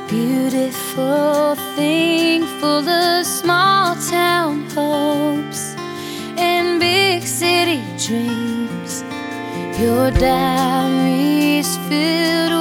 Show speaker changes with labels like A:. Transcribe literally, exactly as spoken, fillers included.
A: beautiful thing full of small town hopes and big city dreams. Your diary's filled